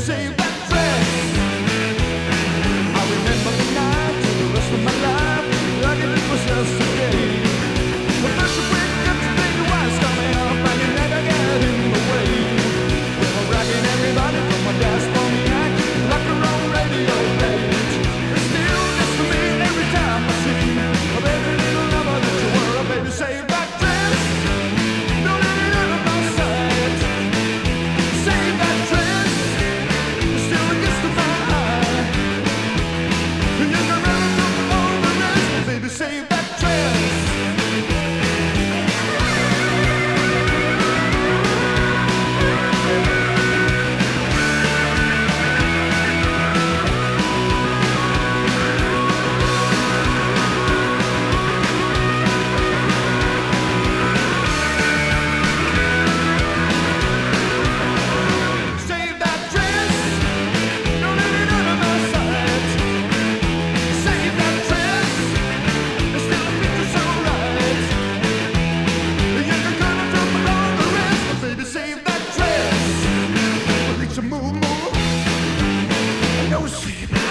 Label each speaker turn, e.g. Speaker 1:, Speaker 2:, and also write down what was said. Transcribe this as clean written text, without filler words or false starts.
Speaker 1: save that dress. I remember the night the rest of my life, like it was yesterday. The first wake up to think what's coming up, and you never get in the way. We're rocking everybody from my desk on the act, like a wrong radio page. It's still just for me every time I see a baby little lover that you were, baby, save that dress. Don't let it out of my sight. Save that dress. It still gets to my eye. You can run from all the rest, baby, save that dress. Save that dress. Don't let it out of my sight. Save that dress. It still fits you so right. You can cut it from all the rest, but baby, save that dress. Reach a move. No sleep.